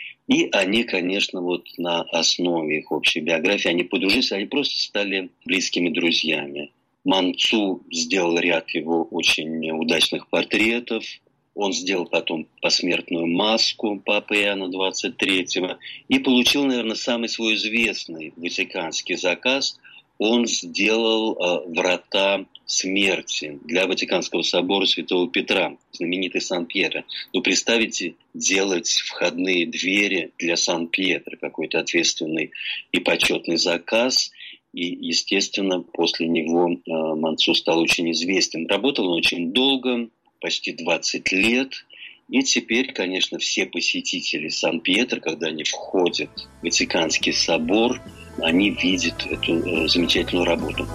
И они, конечно, вот на основе их общей биографии, они подружились, они просто стали близкими друзьями. Мансу сделал ряд его очень удачных портретов. Он сделал потом посмертную маску папы Иоанна XXIII и получил, наверное, самый свой известный ватиканский заказ. Он сделал врата смерти для Ватиканского собора Святого Петра, знаменитый Сан-Пьетро. Ну, представьте, делать входные двери для Сан-Пьетро, какой-то ответственный и почетный заказ. И, естественно, после него Мансу стал очень известен. Работал он очень долго, почти 20 лет. И теперь, конечно, все посетители Сан-Пьетро, когда они входят в Ватиканский собор, они видят эту замечательную работу.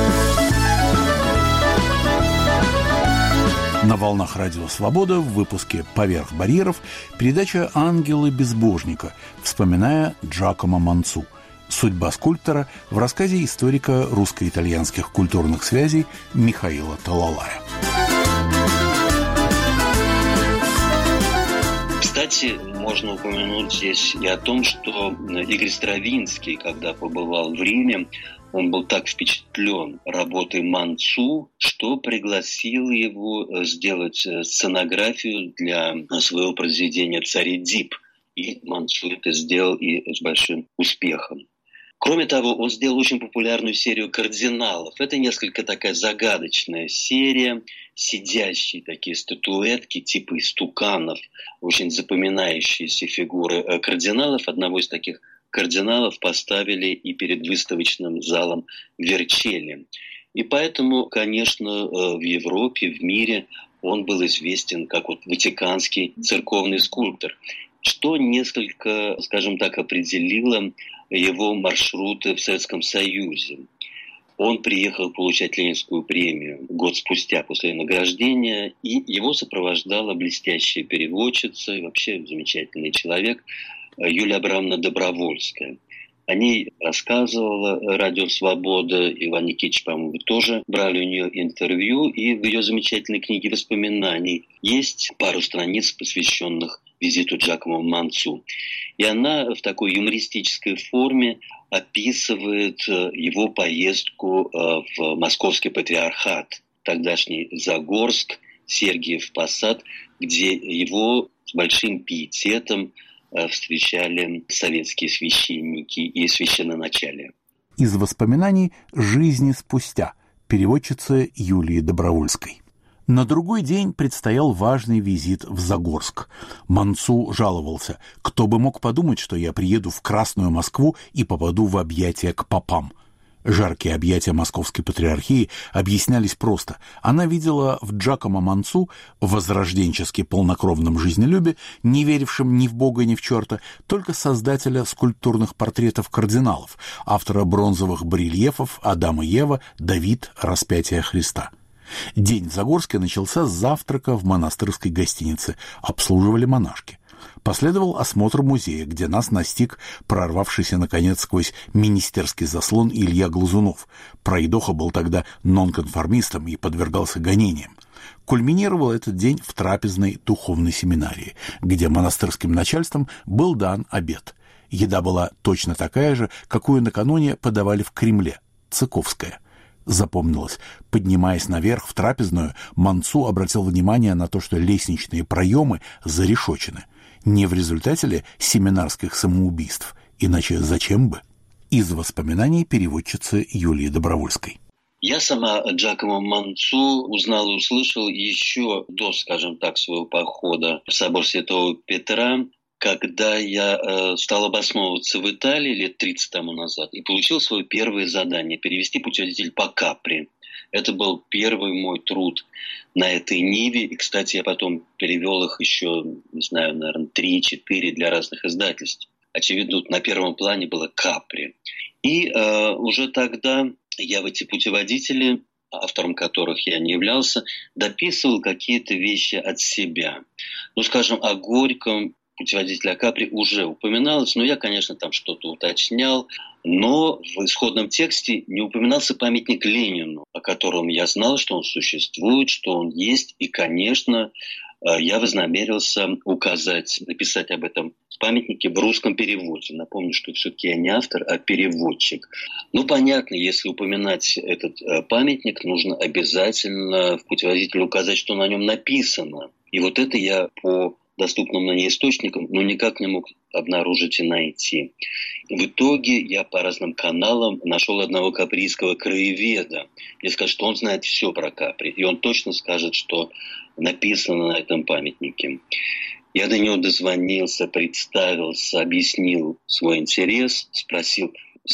На волнах Радио Свобода в выпуске «Поверх барьеров» передача «Ангелы безбожника», вспоминая Джакомо Мансу. Судьба скульптора в рассказе историка русско-итальянских культурных связей Михаила Талалая. Кстати, можно упомянуть здесь и о том, что Игорь Стравинский, когда побывал в Риме, он был так впечатлен работой Мансу, что пригласил его сделать сценографию для своего произведения «Царь Эдип». И Мансу это сделал и с большим успехом. Кроме того, он сделал очень популярную серию кардиналов. Это несколько такая загадочная серия, сидящие такие статуэтки типа истуканов, очень запоминающиеся фигуры кардиналов. Одного из таких кардиналов поставили и перед выставочным залом Верчелли. И поэтому, конечно, в Европе, в мире он был известен как вот ватиканский церковный скульптор, что несколько, скажем так, определило его маршруты в Советском Союзе. Он приехал получать Ленинскую премию год спустя после награждения, и его сопровождала блестящая переводчица и вообще замечательный человек Юлия Абрамовна Добровольская. О ней рассказывала Радио Свобода, Иван Никитич, по-моему, тоже брали у нее интервью, и в ее замечательной книге воспоминаний есть пару страниц, посвященных визиту Джакомо Мансу. И она в такой юмористической форме описывает его поездку в Московский патриархат, тогдашний Загорск, Сергиев Посад, где его с большим пиететом встречали советские священники и священноначалие. Из воспоминаний «Жизни спустя» переводчицы Юлии Добровольской. На другой день предстоял важный визит в Загорск. Мансу жаловался: «Кто бы мог подумать, что я приеду в Красную Москву и попаду в объятия к попам». Жаркие объятия Московской патриархии объяснялись просто. Она видела в Джакомо Мансу, возрожденчески полнокровном жизнелюбе, не верившем ни в Бога, ни в черта, только создателя скульптурных портретов кардиналов, автора бронзовых барельефов «Адам и Ева», «Давид», «Распятие Христа». День в Загорске начался с завтрака в монастырской гостинице. Обслуживали монашки. Последовал осмотр музея, где нас настиг прорвавшийся, наконец, сквозь министерский заслон Илья Глазунов. Пройдоха был тогда нонконформистом и подвергался гонениям. Кульминировал этот день в трапезной духовной семинарии, где монастырским начальством был дан обед. Еда была точно такая же, какую накануне подавали в Кремле, цыковская. Запомнилось: поднимаясь наверх в трапезную, Мансу обратил внимание на то, что лестничные проемы зарешочены. Не в результате ли семинарских самоубийств? Иначе зачем бы? Из воспоминаний переводчицы Юлии Добровольской. Я сама Джакомо Мансу узнал и услышал еще до, скажем так, своего похода в собор Святого Петра, когда я стал обосновываться в Италии лет 30 тому назад и получил свое первое задание – перевести путеводитель по Капри. Это был первый мой труд на этой ниве. И, кстати, я потом перевел их еще, не знаю, наверное, 3-4 для разных издательств. Очевидно, на первом плане было Капри. И уже тогда я в эти путеводители, автором которых я не являлся, дописывал какие-то вещи от себя. Ну, скажем, о Горьком путеводитель о Капри уже упоминалось, но я, конечно, там что-то уточнял. Но в исходном тексте не упоминался памятник Ленину, о котором я знал, что он существует, что он есть. И, конечно, я вознамерился написать об этом памятнике в русском переводе. Напомню, что все-таки я не автор, а переводчик. Ну, понятно, если упоминать этот памятник, нужно обязательно в путеводителе указать, что на нем написано. И вот это я по доступным мне источникам, но никак не мог обнаружить и найти. В итоге я по разным каналам нашел одного каприйского краеведа. Мне скажут, что он знает все про Капри, и он точно скажет, что написано на этом памятнике. Я до него дозвонился, представился, объяснил свой интерес, спросил,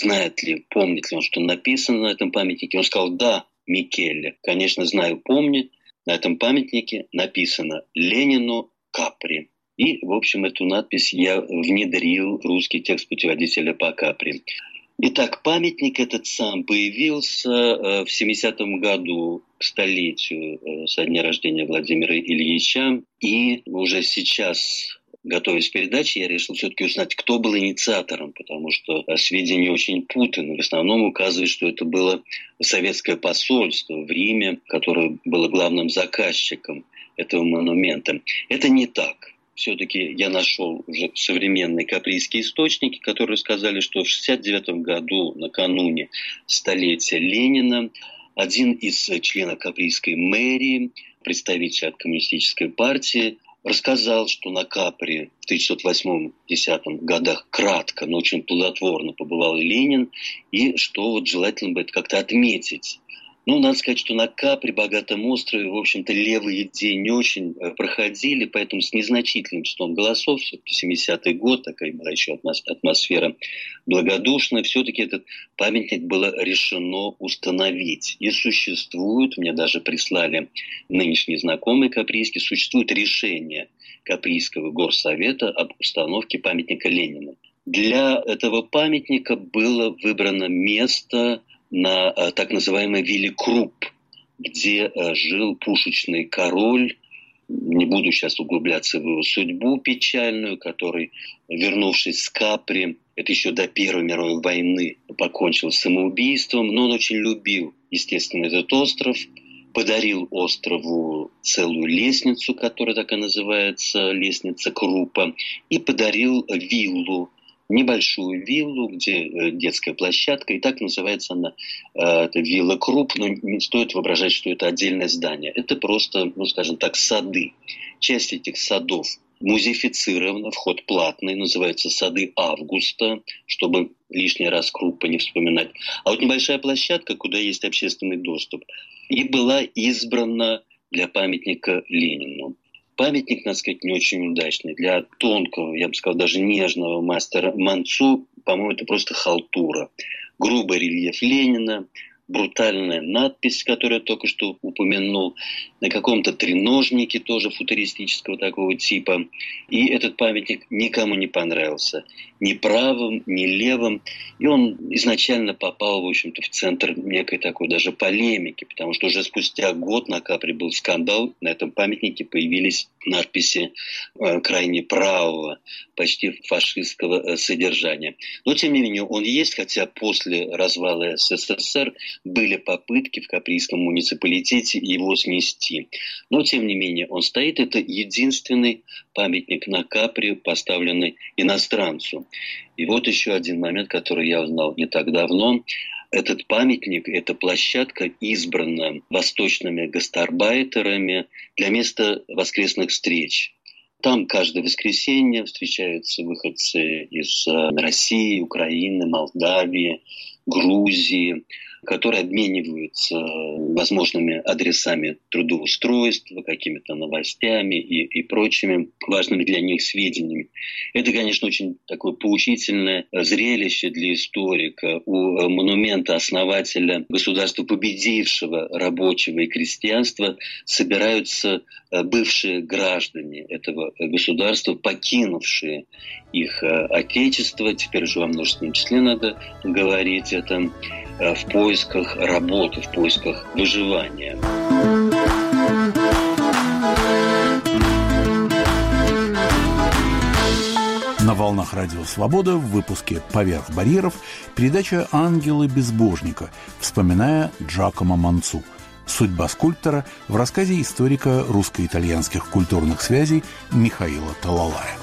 помнит ли он, что написано на этом памятнике. Он сказал: да, Микеле, конечно, знаю, помнит. На этом памятнике написано Ленину Капри. И, в общем, эту надпись я внедрил в русский текст путеводителя по Капри. Итак, памятник этот сам появился в 70-м году к столетию со дня рождения Владимира Ильича. И уже сейчас, готовясь к передаче, я решил все-таки узнать, кто был инициатором, потому что сведения очень путаны. В основном указывают, что это было советское посольство в Риме, которое было главным заказчиком этого монумента. Это не так. Все-таки я нашел уже современные каприйские источники, которые сказали, что в 1969 году, накануне столетия Ленина, один из членов каприйской мэрии, представитель от коммунистической партии, рассказал, что на Капри в 1908-1910 годах кратко, но очень плодотворно побывал Ленин, и что вот желательно бы это как-то отметить. Ну, надо сказать, что на Капри, богатом острове, в общем-то, левые идеи не очень проходили, поэтому с незначительным числом голосов, все-таки 70-й год, такая была еще атмосфера благодушная, все-таки этот памятник было решено установить. И существует, мне даже прислали нынешние знакомые каприйские, существует решение Каприйского горсовета об установке памятника Ленину. Для этого памятника было выбрано место на так называемой вилле Крупп, где жил пушечный король. Не буду сейчас углубляться в его судьбу печальную, который, вернувшись с Капри, это еще до Первой мировой войны, покончил с самоубийством, но он очень любил, естественно, этот остров, подарил острову целую лестницу, которая так и называется, лестница Круппа, и подарил виллу, небольшую виллу, где детская площадка, и так называется она, это вилла Крупп, но не стоит воображать, что это отдельное здание. Это просто, ну, скажем так, сады. Часть этих садов музеифицирована, вход платный, называется «Сады Августа», чтобы лишний раз Круппа не вспоминать. А вот небольшая площадка, куда есть общественный доступ, и была избрана для памятника Ленину. Памятник, надо сказать, не очень удачный. Для тонкого, я бы сказал, даже нежного мастера Мансу, по-моему, это просто халтура. Грубый рельеф Ленина, брутальная надпись, которую я только что упомянул, на каком-то треножнике тоже футуристического такого типа. И этот памятник никому не понравился. Ни правым, ни левым. И он изначально попал, в общем-то, в центр некой такой даже полемики, потому что уже спустя год на Капри был скандал. На этом памятнике появились надписи крайне правого, почти фашистского содержания. Но, тем не менее, он есть, хотя после развала СССР были попытки в Каприйском муниципалитете его снести. Но, тем не менее, он стоит. Это единственный памятник на Капри, поставленный иностранцу. И вот еще один момент, который я узнал не так давно. Этот памятник, эта площадка избрана восточными гастарбайтерами для места воскресных встреч. Там каждое воскресенье встречаются выходцы из России, Украины, Молдавии, Грузии, которые обмениваются возможными адресами трудоустройства, какими-то новостями и прочими важными для них сведениями. Это, конечно, очень такое поучительное зрелище для историка. У монумента основателя государства, победившего рабочего и крестьянства, собираются бывшие граждане этого государства, покинувшие их отечество, теперь уже во множественном числе надо говорить это, в поисках работы, в поисках выживания. На волнах Радио Свобода в выпуске «Поверх барьеров» передача «Ангелы безбожника», вспоминая Джакомо Мансу. Судьба скульптора в рассказе историка русско-итальянских культурных связей Михаила Талалая.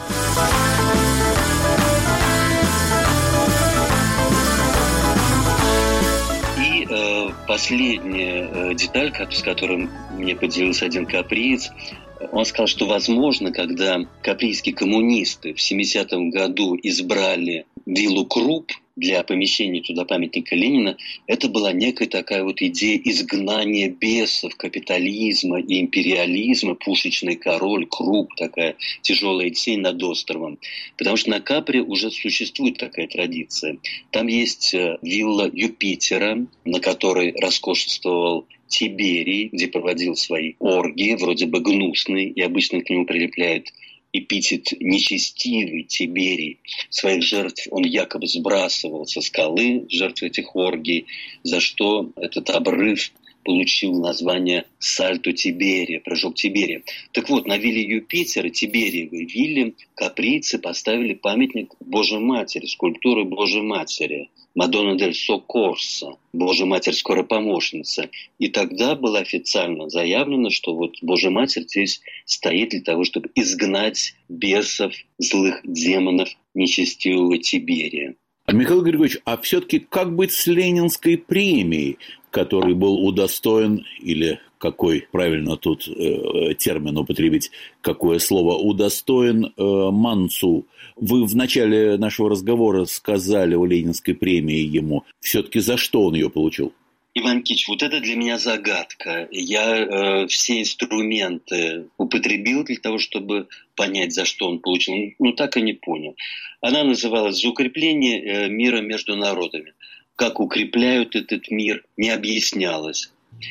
Последняя деталь, с которой мне поделился один каприец, он сказал, что, возможно, когда каприйские коммунисты в 70-м году избрали виллу Крупп для помещения туда памятника Ленина, это была некая такая вот идея изгнания бесов, капитализма и империализма, пушечный король, Крупп, такая тяжелая тень над островом. Потому что на Капри уже существует такая традиция. Там есть вилла Юпитера, на которой роскошествовал Тиберий, где проводил свои оргии, вроде бы гнусные, и обычно к нему прилепляют эпитет «нечестивый Тиберий». Своих жертв он якобы сбрасывал со скалы, жертв этих оргий, за что этот обрыв получил название «Сальто Тиберия», «Прыжок Тиберия». Так вот, на вилле Юпитера, Тибериевой вилле, каприйцы поставили памятник Божьей Матери, скульптуры Божьей Матери, Мадонна дель Соккорсо, Божья Матерь скорая помощница. И тогда было официально заявлено, что вот Божья Матерь здесь стоит для того, чтобы изгнать бесов, злых демонов нечестивого Тиберия. Михаил Григорьевич, а все-таки как быть с Ленинской премией, который был удостоен, или какой правильно тут термин употребить, какое слово, удостоен Мансу? Вы в начале нашего разговора сказали о Ленинской премии ему. Все-таки за что он ее получил? Иван Никитич, вот это для меня загадка. Я все инструменты употребил для того, чтобы понять, за что он получил. Но так и не понял. Она называлась «За укрепление мира между народами». Как укрепляют этот мир, не объяснялось.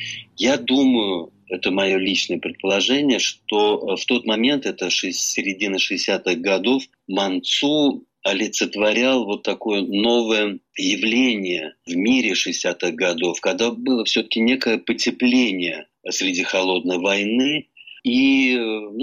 Я думаю, это мое личное предположение, что в тот момент, это середина 60-х годов, Мансу олицетворял вот такое новое явление в мире 60-х годов, когда было все-таки некое потепление среди холодной войны и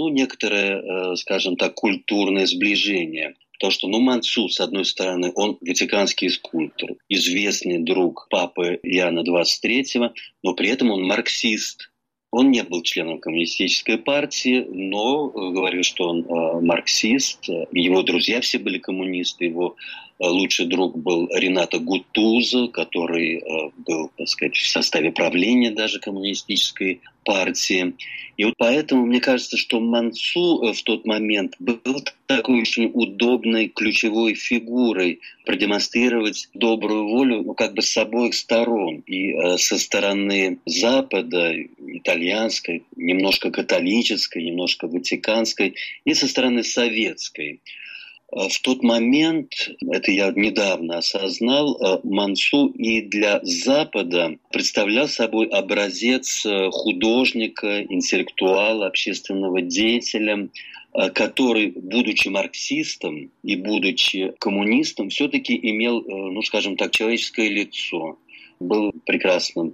некоторое, скажем так, культурное сближение. Потому что, Мансу, с одной стороны, он ватиканский скульптор, известный друг папы Иоанна XXIII, но при этом он марксист. Он не был членом коммунистической партии, но говорил, что он марксист. Его друзья все были коммунисты, его лучший друг был Ренато Гутузо, который был, так сказать, в составе правления даже коммунистической партии. И вот поэтому мне кажется, что Мансу в тот момент был такой очень удобной ключевой фигурой продемонстрировать добрую волю, как бы с обоих сторон. И со стороны Запада, итальянской, немножко католической, немножко ватиканской, и со стороны советской. В тот момент, это я недавно осознал, Мансу и для Запада представлял собой образец художника, интеллектуала, общественного деятеля, который, будучи марксистом и будучи коммунистом, все-таки имел, ну, скажем так, человеческое лицо. Был прекрасным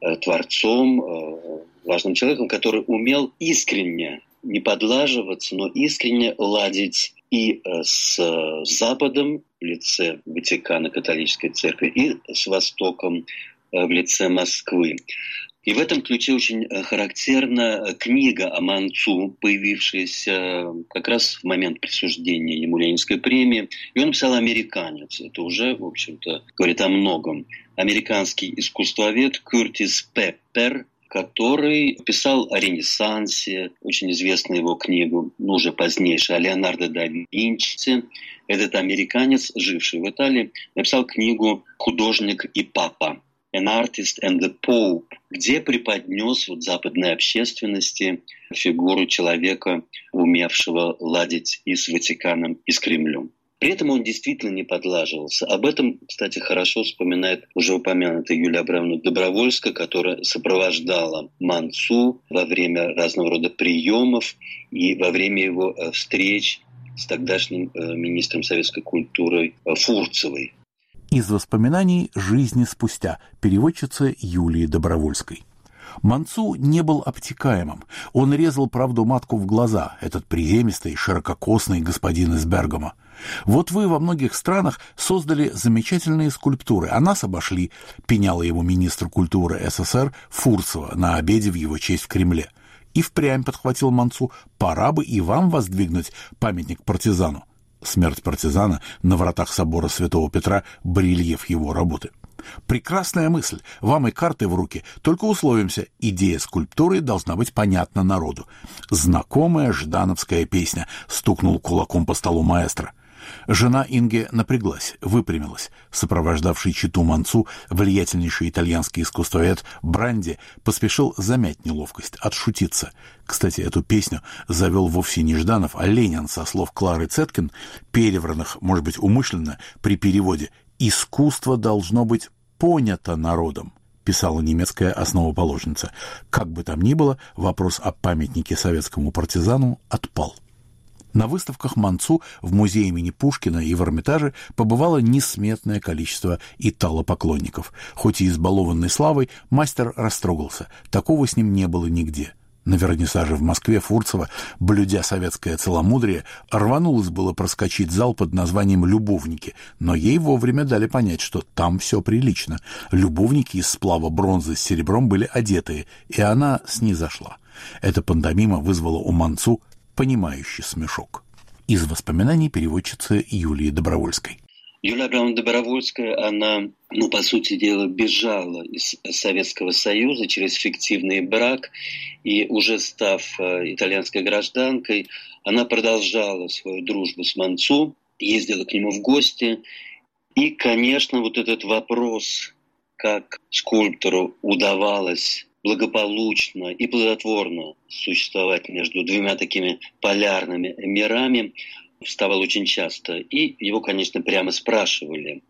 творцом, важным человеком, который умел искренне, не подлаживаться, но искренне ладить и с Западом в лице Ватикана, католической церкви, и с Востоком в лице Москвы. И в этом ключе очень характерна книга о Мансу, появившаяся как раз в момент присуждения ему Ленинской премии. И он писал «Американец». Это уже, в общем-то, говорит о многом. Американский искусствовед Куртис Пеппер, который писал о Ренессансе, очень известная его книга, ну, уже позднейшая, о Леонардо да Винчи. Этот американец, живший в Италии, написал книгу «Художник и папа» «An Artist and the Pope», где преподнес западной общественности фигуру человека, умевшего ладить и с Ватиканом, и с Кремлем. При этом он действительно не подлаживался. Об этом, кстати, хорошо вспоминает уже упомянутая Юлия Абрамовна Добровольская, которая сопровождала Мансу во время разного рода приемов и во время его встреч с тогдашним министром советской культуры Фурцевой. Из воспоминаний «Жизни спустя» переводчицы Юлии Добровольской. Мансу не был обтекаемым. Он резал правду матку в глаза, этот приземистый, ширококосный господин из Бергама. Вот вы во многих странах создали замечательные скульптуры, а нас обошли, пеняла ему министр культуры СССР Фурцева на обеде в его честь в Кремле. И впрямь подхватил Мансу: пора бы и вам воздвигнуть памятник партизану. Смерть партизана на вратах собора Святого Петра — барельеф его работы. Прекрасная мысль. Вам и карты в руки. Только условимся, идея скульптуры должна быть понятна народу. Знакомая ждановская песня, стукнул кулаком по столу маэстро. Жена Инге напряглась, выпрямилась. Сопровождавший чету Мансу влиятельнейший итальянский искусствовед Бранди поспешил замять неловкость, отшутиться. Кстати, эту песню завел вовсе не Жданов, а Ленин, со слов Клары Цеткин, перевранных, может быть, умышленно, при переводе «Искусство должно быть понято народом», писала немецкая основоположница. Как бы там ни было, вопрос о памятнике советскому партизану отпал. На выставках Мансу в музее имени Пушкина и в Эрмитаже побывало несметное количество итало-поклонников. Хоть и избалованный славой, мастер растрогался. Такого с ним не было нигде. На вернисаже в Москве Фурцева, блюдя советское целомудрие, рванулась было проскочить зал под названием «Любовники», но ей вовремя дали понять, что там все прилично. Любовники из сплава бронзы с серебром были одетые, и она снизошла. Эта пантомима вызвала у Мансу понимающий смешок. Из воспоминаний переводчицы Юлии Добровольской. Юлия Абрамовна Добровольская, она, по сути дела, бежала из Советского Союза через фиктивный брак, и уже став итальянской гражданкой, она продолжала свою дружбу с Мансу, ездила к нему в гости. И, конечно, вот этот вопрос, как скульптору удавалось благополучно и плодотворно существовать между двумя такими полярными мирами, вставал очень часто. И его, конечно, прямо спрашивали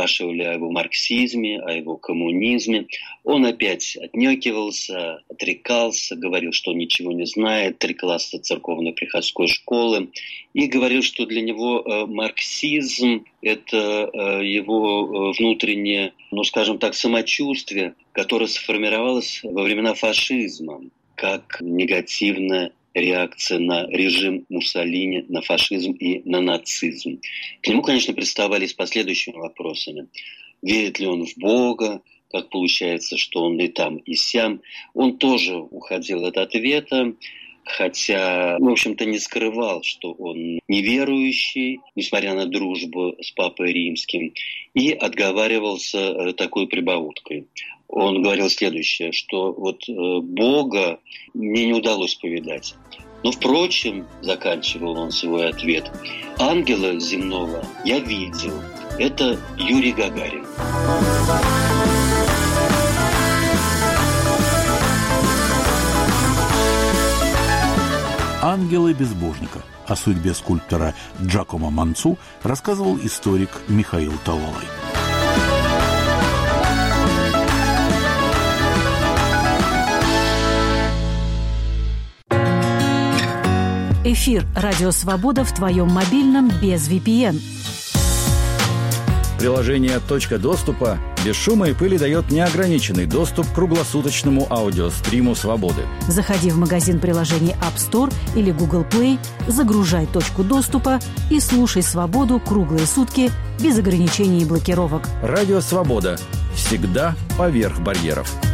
о его марксизме, о его коммунизме. Он опять отнекивался, отрекался, говорил, что он ничего не знает, 3 класса церковно-приходской школы, и говорил, что для него марксизм – это его внутреннее, скажем так, самочувствие, которое сформировалось во времена фашизма, как негативная реакция на режим Муссолини, на фашизм и на нацизм. К нему, конечно, приставали с последующими вопросами. Верит ли он в Бога? Как получается, что он и там, и сям? Он тоже уходил от ответа. хотя, в общем-то, не скрывал, что он неверующий, несмотря на дружбу с Папой Римским, и отговаривался такой прибауткой. Он говорил следующее, что вот Бога мне не удалось повидать. Но, впрочем, заканчивал он свой ответ, ангела земного я видел. Это Юрий Гагарин. «Ангелы безбожника». О судьбе скульптора Джакомо Манцу рассказывал историк Михаил Талалай. Эфир «Радио Свобода» в твоем мобильном без VPN. Приложение «Точка доступа» без шума и пыли дает неограниченный доступ к круглосуточному аудиостриму «Свободы». Заходи в магазин приложений App Store или Google Play, загружай «Точку доступа» и слушай «Свободу» круглые сутки без ограничений и блокировок. Радио «Свобода». Всегда поверх барьеров.